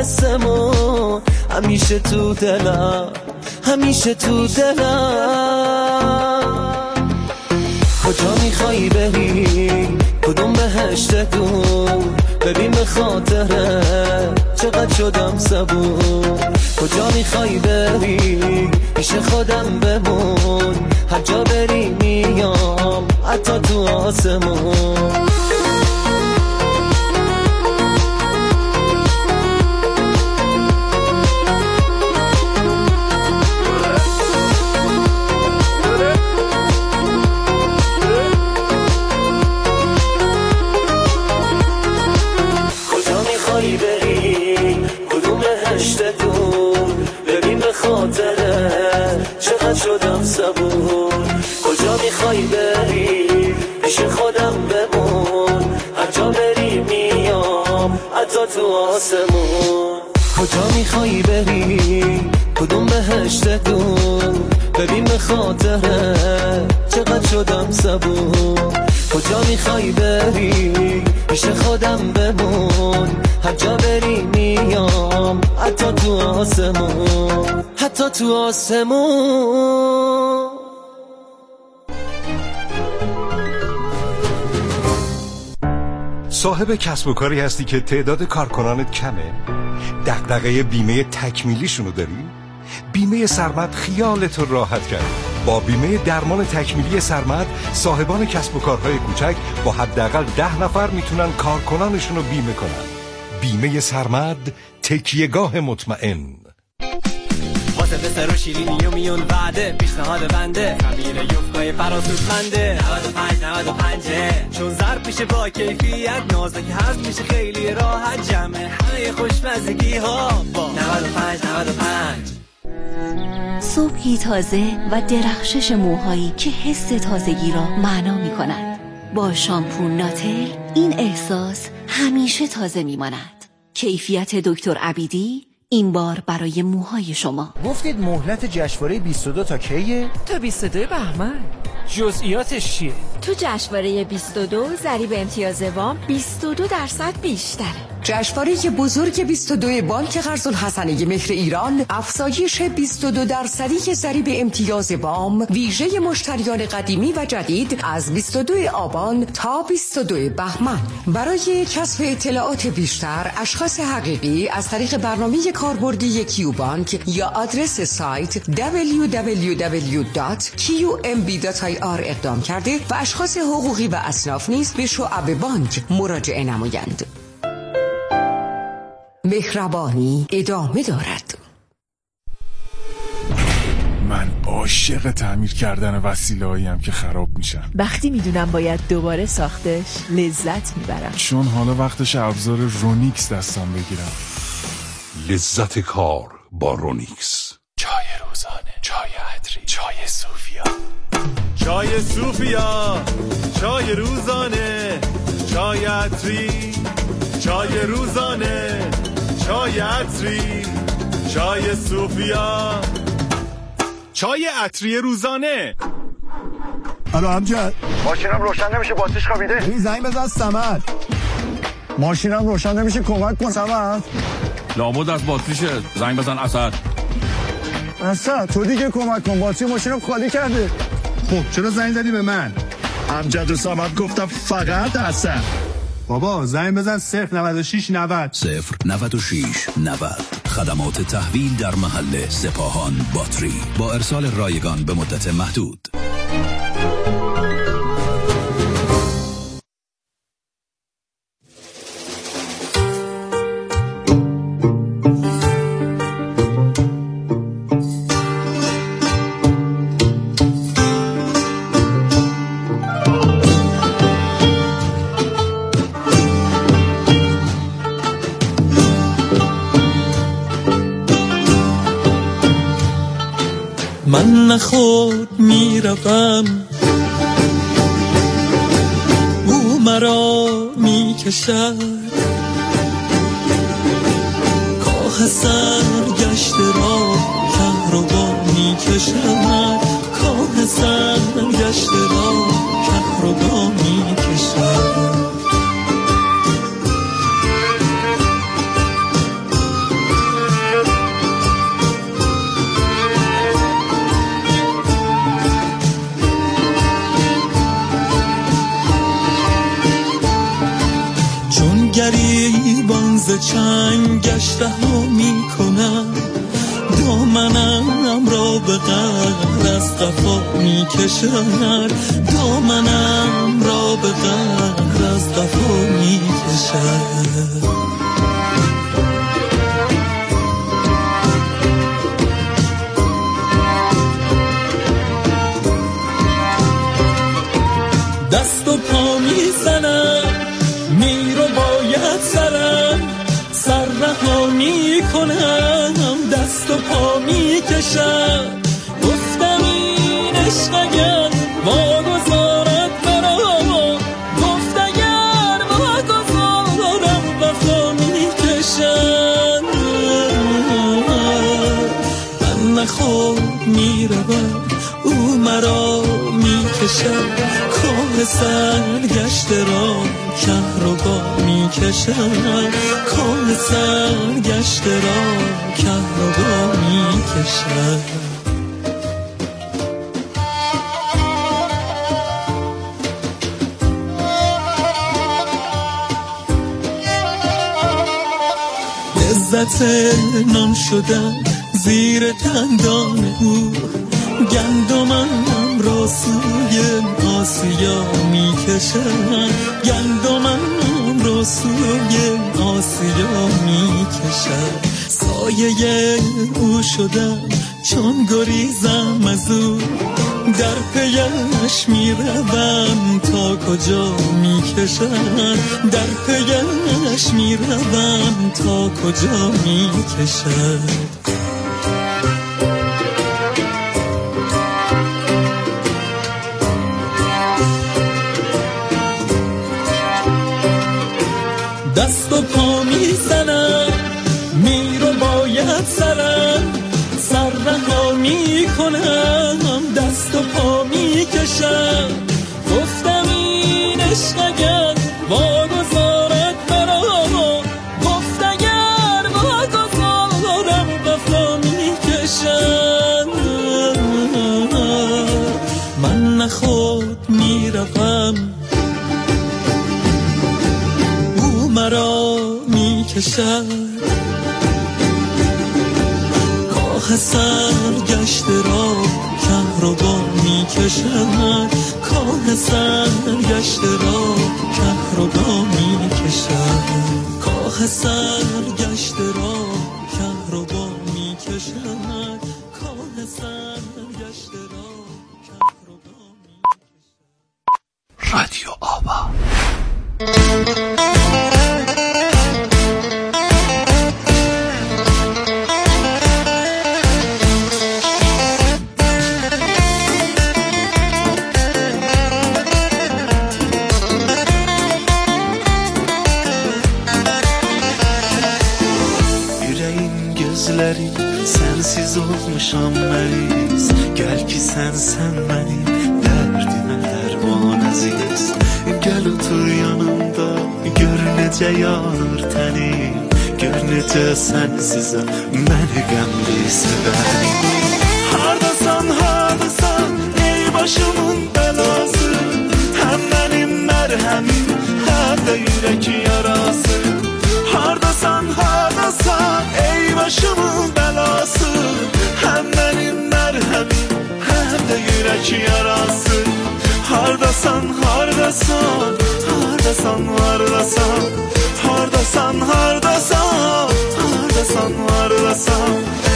آسمون، همیشه تو دلم، همیشه تو دلم. کجا میخوایی بری؟ کدوم بهشت دور؟ ببین به خاطره چقدر شدم صبور. کجا میخوایی بری؟ پیش خودم بمون، هر جا بری میام حتی تو آسمون. چقدر شدم صبور. کجا میخوایی بری؟ پیش خودم بمون، هر جا بری میام حتی تو آسمون. کجا میخوایی بری؟ کدوم بهشت دور؟ ببین به خاطره چقدر شدم صبور. کجا میخوایی بری؟ پیش خودم بمون، هر جا بری میام حتی تو آسمون، حتی تو آسمون. صاحب کسب و کاری هستی که تعداد کارکنانت کمه؟ دغدغه بیمه تکمیلیشونو داری؟ بیمه سرمد خیالت رو راحت کرد. با بیمه درمان تکمیلی سرمد صاحبان کسب و کارهای کوچک با حداقل 10 نفر میتونن کارکنانشون رو بیمه کنن. بیمه سرمد، تکیهگاه مطمئن. واسه بسر و شیرینی و میون وعده، پیشنهاد بنده خمیر یفقای فراسودمنده. 95 چون ضرب میشه با کیفیت، نازک هست میشه خیلی راحت، جمع همه خوشمزگی ها با 95. صبحی تازه و درخشش موهایی که حس تازگی را معنا می کند. با شامپو ناتل این احساس همیشه تازه می ماند. کیفیت دکتر عبیدی این بار برای موهای شما. گفتید مهلت جشنواره 22 تا کیه؟ تا 22 بهمن. جزئیاتش چیه؟ تو جشنواره 22 ضریب امتیاز وام 22% بیشتره. جشنواره بزرگ 22 بانک قرض الحسنه مهر ایران، افزایش 22% ضریب امتیاز وام ویژه مشتریان قدیمی و جدید از 22 آبان تا 22 بهمن. برای کسب اطلاعات بیشتر، اشخاص حقیقی از طریق برنامه کاربردی کیوبانک یا آدرس سایت www.qmb.ir اقدام کرده و اشخاص حقوقی و اصناف نیز به شعب بانک مراجعه نمایند. مهربانی ادامه دارد. من عاشق تعمیر کردن وسیله‌هاییم که خراب میشن. وقتی میدونم باید دوباره ساختش لذت میبرم، چون حالا وقتش ابزار رونیکس دستم بگیرم. لذت کار با رونیکس. چای روزانه، چای عطری، چای صوفیا. چای صوفیا، چای روزانه، چای عطری، چای روزانه، چای عطری، چای صوفیا، چای عطری روزانه. الو امجد، ماشینم روشن نمیشه، باتریش خوابیده. این زنگ بزن سمد. ماشینم روشن نمیشه، کمک کن سمد. لابد از باتریشه، زنگ بزن اسد. اسد تو دیگه کمک کن، باتری ماشینم خالی کرده. خب چرا زنگ زدی به من؟ امجد و سمد گفتم فقط اسد. بابا زنگ بزن 096 90 096 90. خدمات تحویل در محل سپاهان باتری با ارسال رایگان به مدت محدود. من نخود میروم، او مرا میکشد، کاه سرگشت را کهربا میکشد، کاه سرگشت را کهربا میکشد. ز چنگش رها میکنم، دامنم را به قهر از قفا میکشد، دامنم را به قهر از قفا میکشد. دست و پا میزنم، میرو باید سرم، سر رها میکنم، دست و پا میکشم. گفتم این عشق اگر واگذارد مرا، گفت اگر واگذارم وفا میکشم. من نخود میروم، او مرا میکشد، کاه سرگشت را کهربا میکشد، کاه سرگشت را کهربا میکشد. لذت نان شدن زیر دندان او، گندمم را سوی آسیا میکشد، گندمم را سوی آسیا میکشد. سایه او شدم چون گریزم از او، در پیش میروم تا کجا میکشد، در پیش میروم تا کجا میکشد. دست و پا میزنم، میرو باید سرم، سر رها میکنم، دست و پا میکشم. گفتم این عشق اگر واگذارد مرا، گفت اگر واگذارم وفا میکشم. من نخود میروم، مرا میکشد، کاه سرگشت را کهربا میکشد، کاه سرگشت را کهربا میکشد، کاه سرگشت را کهربا میکشد، کاه سرگشت را کهربا میکشد. رادیو آوا. Sensiz olmuşam meriz, gel ki sen benim derdime derman aziz. Gel otur yanımda, gör necə yanır tənim, gör necə sensizəm məni qəmli sevərim. Hardasan, ey başımın belası, həm mənim mərhəmim, həm də yürək yarası. Hardasan, ey başımın belası, hem benim merhemim, hem de yürek yarası. Hardasan, hardasan, hardasan, hardasan, hardasan, hardasan, hardasan, hardasan.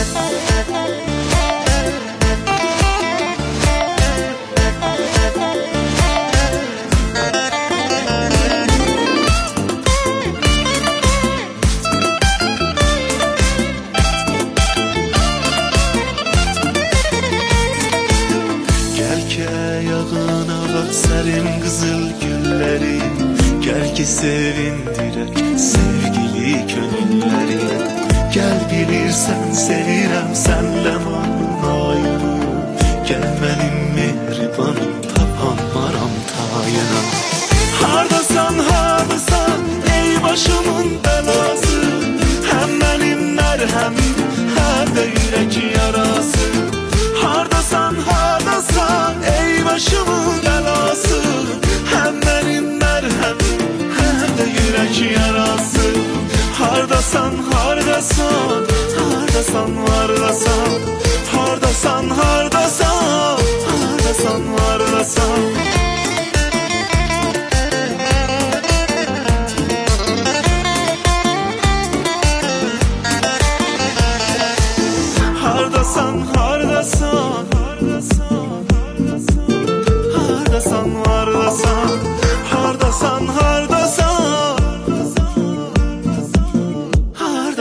Sərin qızıl güllərim, gəl ki sevindirək sevgili könüllərim. Gəl bilirsən sevirəm sənləman ayını, gəl mənim mehribanım tapanmaram tayına. Hardasan, ey başımın belası, həm mənim mərhəmim, həm də yürək yarası. Hardasan, ey başımın belası, hem benim merhemim, hem de yürek yarası.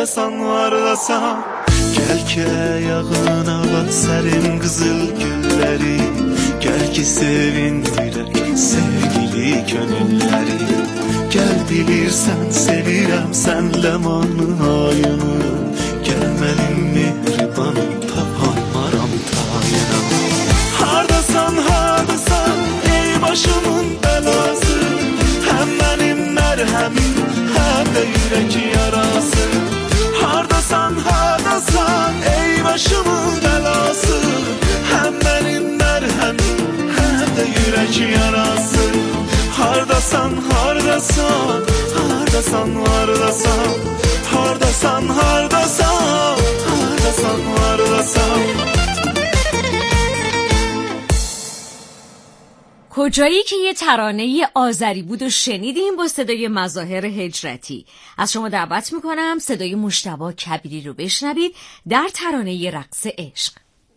hardasan Gel ki ayağına bak serin kızıl gülleri Gel ki sevindirek sevgili gönülleri Gel bilirsen sevirem sen lemanı ayını Gel benim mehribanım tapanmaram tayına Hardasan hardasan ey başımın belası Hem benim merhemim hem de yürek yarası Hardasan hardasan ey başımın belası Hem benim merhemim hem de yürek yarası Hardasan hardasan hardasan hardasan Hardasan hardasan hardasan hardasan کجایی که یه ترانه آذری بود و شنیدیم با صدای مظاهر هجرتی. از شما دعوت میکنم صدای مجتبی کبیری رو بشنوید در ترانه رقص عشق.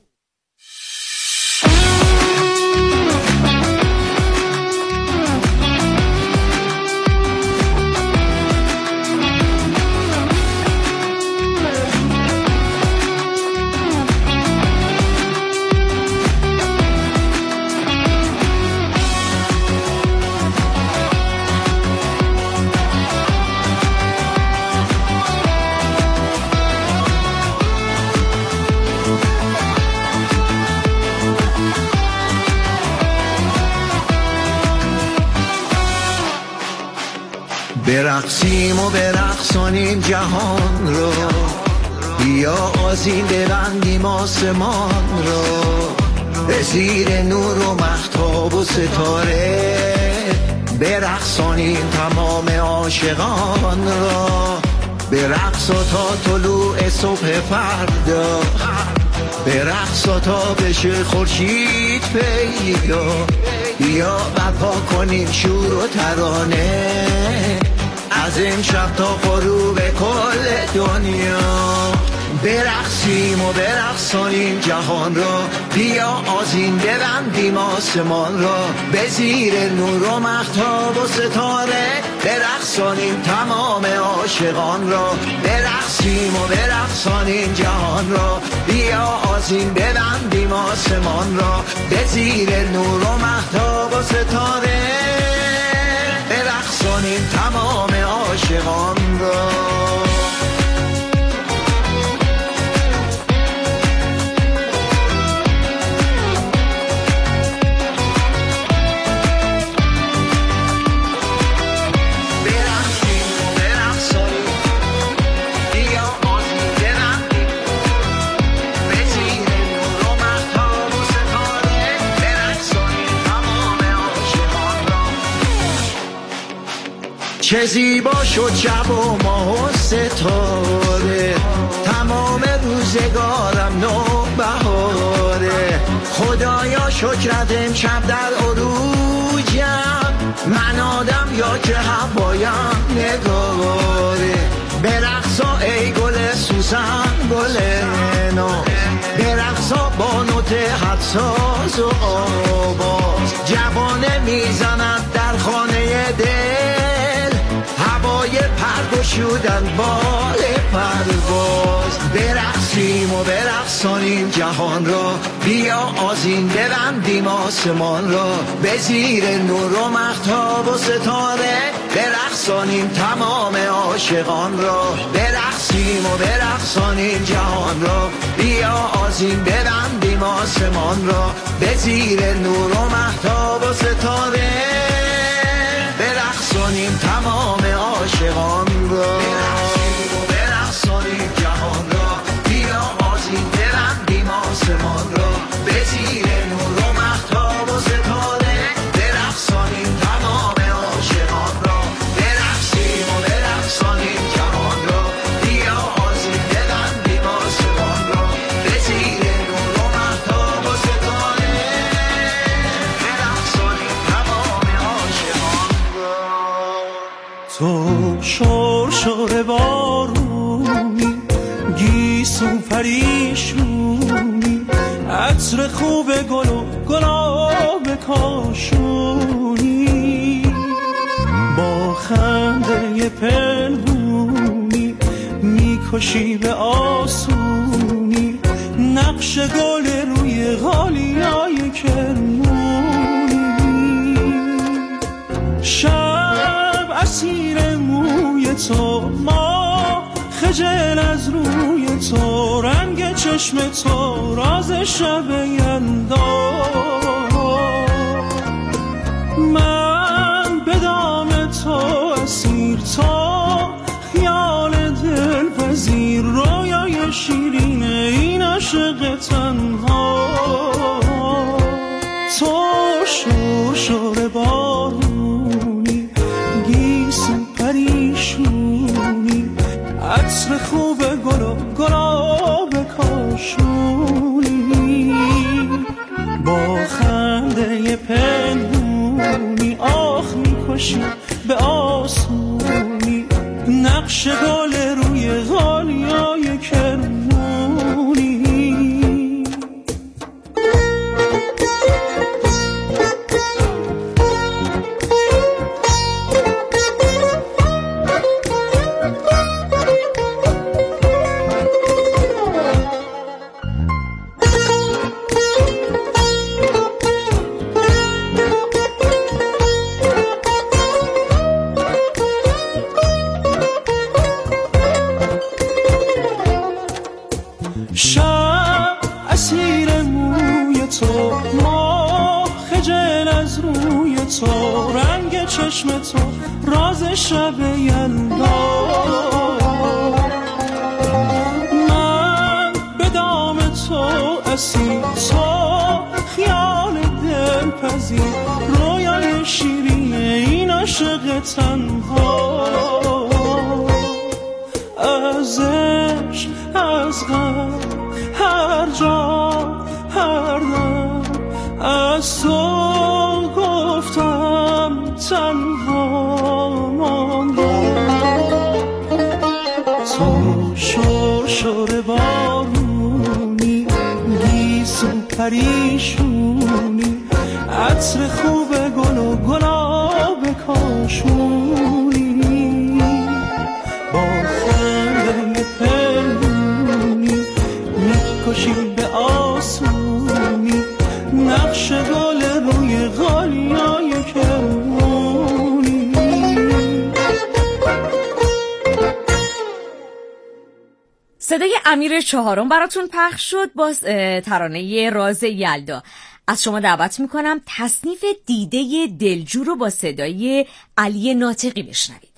برقصیم و برقصانیم جهان رو بیا آذین ببندیم آسمان رو به زیر نور و مهتاب و ستاره برقصانیم تمام عاشقان را به رقص تا طلوع صبح فردا به رقص تا بشه خورشید پیدا بیا برپا کنیم شور و ترانه از امشب تا غروب کل دنیا برقصیم و برقصانیم جهان را بیا آذین ببندیم آسمان را به زیر نور و مهتاب و ستاره برقصانیم تمام عاشقان را برقصیم و برقصانیم جهان را بیا آذین ببندیم آسمان را به زیر نور و مهتاب و ستاره برقصانیم تمام عاشقان را چه زیبا شد شب و ماه و ستاره تمام روزگارم نو بهاره خدایا شکرت امشب در عروجم من آدم یا که هوایم نگاره برقصا ای گل سوسن گل ناز برقصا با نوت حدساز و آواز جوانه میزند در خانه دل هوای پرگشودن بال پرواز برقصیم و برقصانیم جهان را بیا آذین ببندیم آسمان را به زیر نور و مهتاب و ستاره برقصانیم تمام عاشقان را برقصیم و برقصانیم جهان را بیا آذین ببندیم آسمان را به زیر نور و مهتاب و ستاره برقصانیم تمام عاشقان را برقصیم و برقصانیم جهان را بیا آذین ببندیم آسمان را به زیر نور و مهتاب و ستاره برقصانیم تمام عاشقان را برقصیم و برقصانیم جهان را بیا آذین ببندیم آسمان را به زیر نور و مهتاب و ستاره برقصانیم تمام عاشقان را تو شور شور بارونی گیسو پریشونی عطر خوب گل و گلاب کاشونی با خنده پنهونی میکشی به آسونی، نقش گل روی غالیای کرمونی. شب اسیر موی تو، ما خجل از روی تو، رنگ چشم تو راز شب یلدا. من به دام تو اسیر، تو خیال دلپذیر، رویای شیرین این عاشق تنها. تو شور بارونی، گیسو پریشونی، عطر خوب گلاب کاشونی. با خنده پنهونی آخ میکشی به آسونی، نقش گل روی غالیای کرمونی. شب اسیر موی تو، ما خجل از روی تو، رنگ چشم تو راز شب یلدا. من به دام تو اسیر، تو خیال دلپذیر، رویای شیرین این عاشق تنها. از عشق از غم هر جا هر دم، از تو گفتم تنها ماندم. تو شور بارونی، گیسو پریشونی، عطر خوب گل و گلاب کاشونی. با خنده پنهونی میکشی به آسونی، نقش گل روی غالیای کرمونی. صدای امیر چهارم براتون پخش شد با ترانه راز یلدا. از شما دعوت میکنم تصنیف دیده دلجو رو با صدای علی ناطقی بشنوید.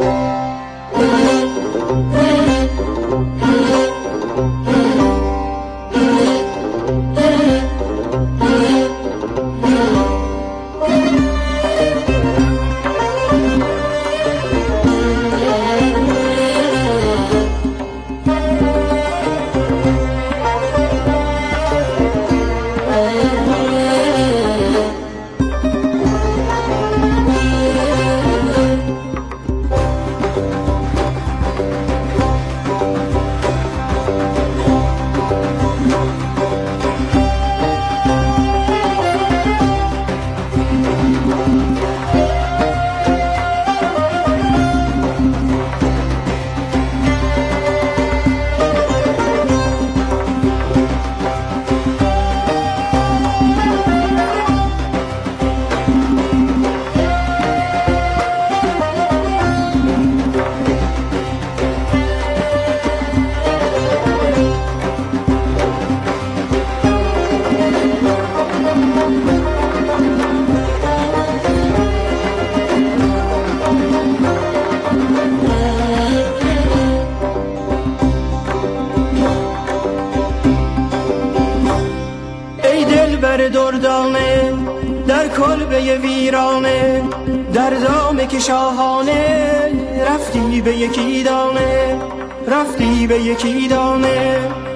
دردانه در کلبه ویرانه، در دام که شاهانه رفتی به یکی دانه، رفتی به یکی دانه.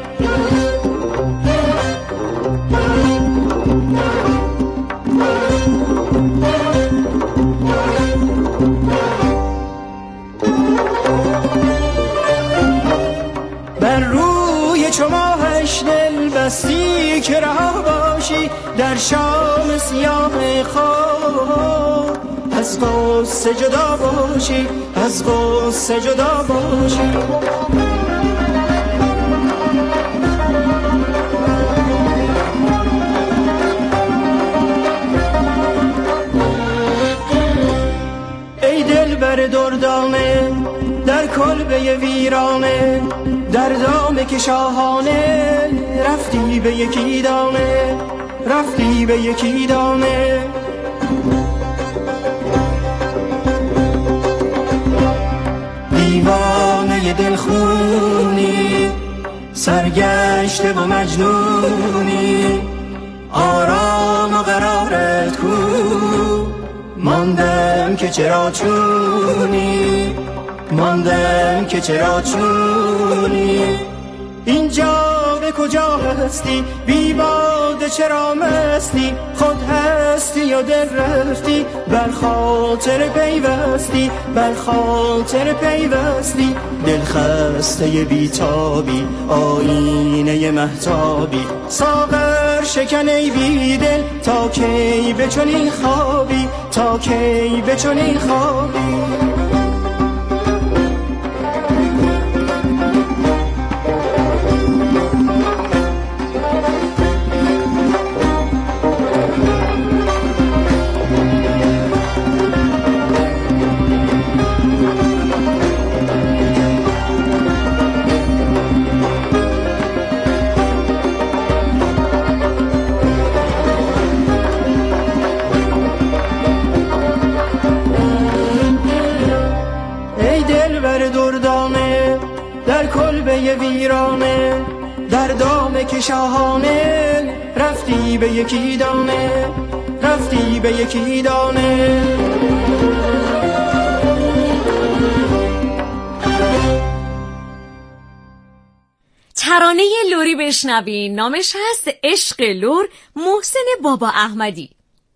بر روی چو ماهش دل بستی که رها باشی در شام سیاه خواب، از غصه جدا باشی، از غصه جدا باشی. کلبه ویرانه در دام که شاهانه رفتی به یکی دانه رفتی به یکی دانه دیوانه دلخونی سرگشته و مجنونی آرام و قرارت کو ماندم که چرا چونی ماندم که چرا چونی اینجا به کجا هستی بی باده چرا مستی خود هستی و دل رفتی بر خاطر پیوستی بر خاطر پیوستی دل خسته بیتابی آینه مهتابی ساغر شکن ای بی دل تا کی به چنین خوابی تا کی به چنین خوابی در کلبه ویرانه در دام که شاهانه رفتی به یکی دانه رفتی به یکی دانه ترانه لوری بشنوین، نامش هست عشق لور، محسن بابا احمدی.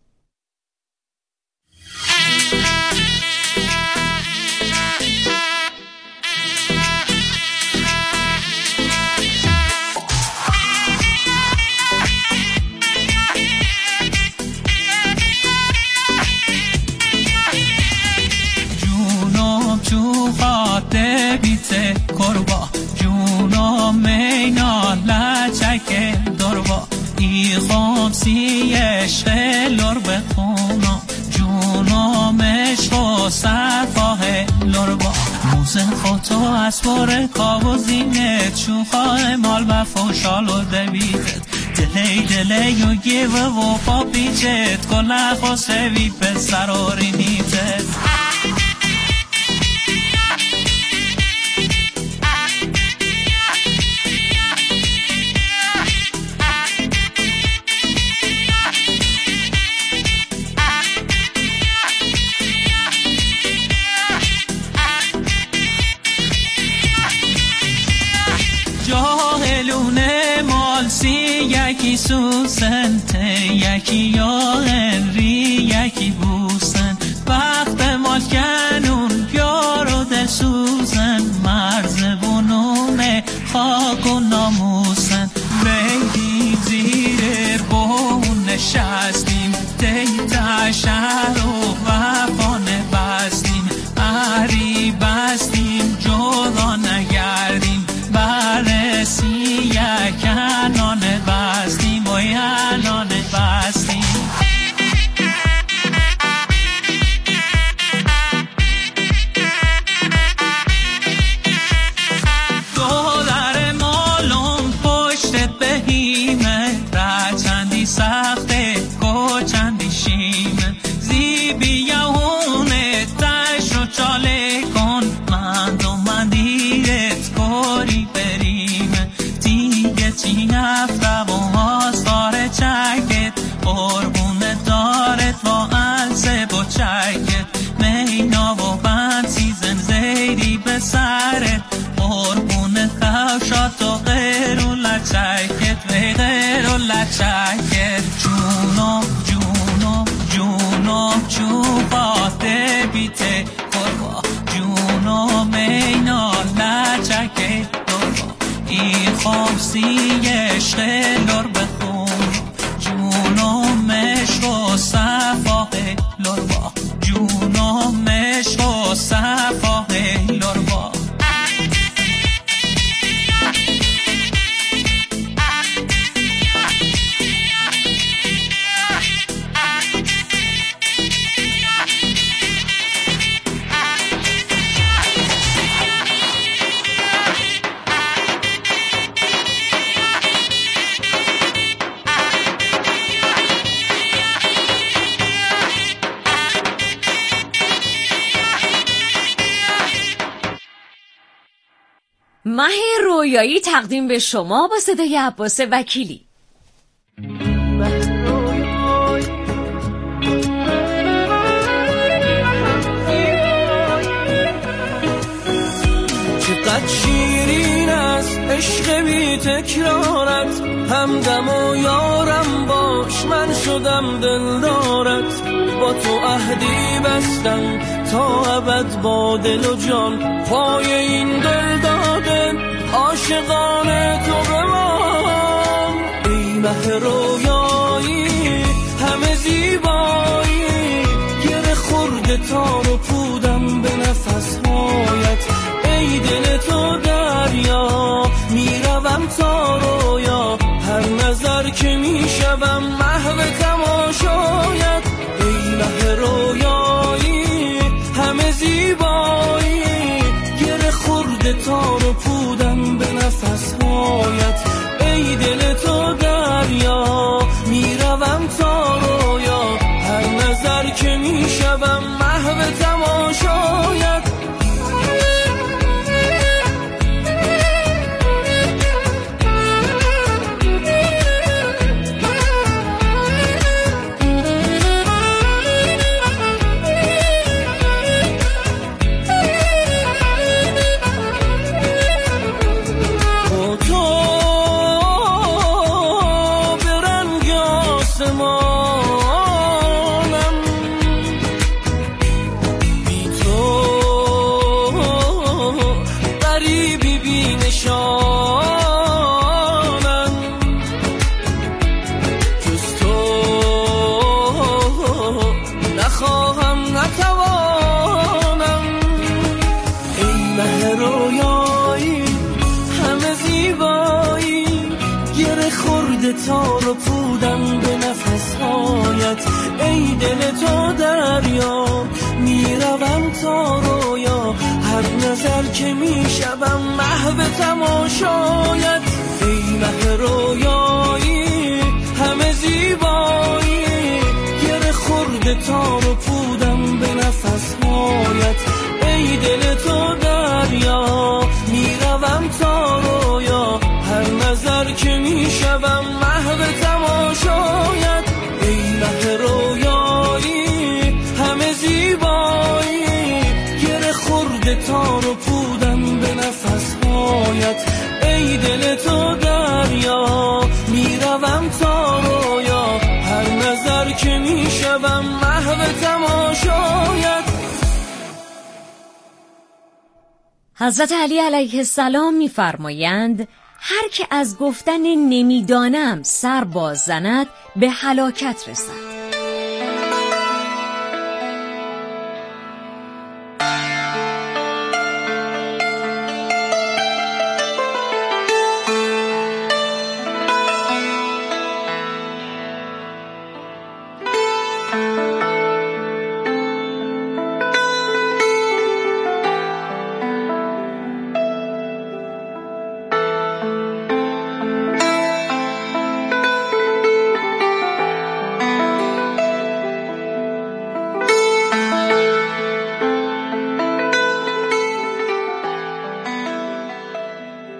بیته کربا جونا مینا لچک دربا ای خامسی عشق لور بخونا جونا مشق و صفاه لوربا موزن خطو اسبار کاب و زینت شوخای مال و فوشال و دویدت دلی و گیو و پا پیچت کلخ و سوی پسر و رینیتت جاهلونه مالسی یکی سوسنته یکی یا هنری یکی بوسن وقت مال کنون پیار و دل سوزن مرز بونونه خاک و ناموسن بگیم زیر بون نشستیم دیتا شهر و وفانه بستیم اری بستیم جدا نگردیم برسی یکنانه بستیم و یلانه بستیم دو در مالون پشتت بهیمه رچندی سخته کچندی شیمه زیبی یهونه تش رو چاله کن مند و مندیرت کاری بریمه دیگه چی نفته و آستار چکت قربون دارت با السه با چکت مینا و بند سیزن زیری به سرت قربون خوشات و غیر و لچکت و غیر و لچکت جونم جونم جونم چوبات بیته کربا جونم مینا لچکت دربا این خامسی عشق لور بخون جونم عشق و صفاه لوربا جونم عشق و صفاه لوربا مه رویایی تقدیم به شما با صدای عباس وکیلی. چقدر شیرین است عشق بی تکرارت، همدم و یارم باش من شدم دلدارت. با تو عهدی بستم تا ابد با دل و جان، پای این دل داده عاشقانه تو بمان. ای مه رویایی همه زیبایی، گره خورده تار و پودم به نفسهایت. ای دل تو دریا میروم تا رویا، هر نظر که میشوم محو تماشایت. ای مه رویایی همه زیبایی، گره خورده تار و پودم به نفسهایت. ای دل تو دریا میروم تا رویا، هر نظر که میشوم محو تماشایت. تار و پودم به نفسهایت. ای دل تو دریا میروم تا رویا، هر نظر که میشوم محو تماشایت. ای مه رویایی همه زیبایی، گره خورده تار و پودم به نفسهایت. ای دل تو دریا میروم تا رویا، هر نظر که میشوم محو تماشایت. ای مه رویایی همه زیبایی، گره خورده تار و پودم به نفسهایت. ای دل تو دریا میروم تا رویا، هر نظر که میشوم محو تماشایت. حضرت علی علیه السلام می‌فرمایند هر که از گفتن نمیدانم سر باز زند به هلاکت رسد.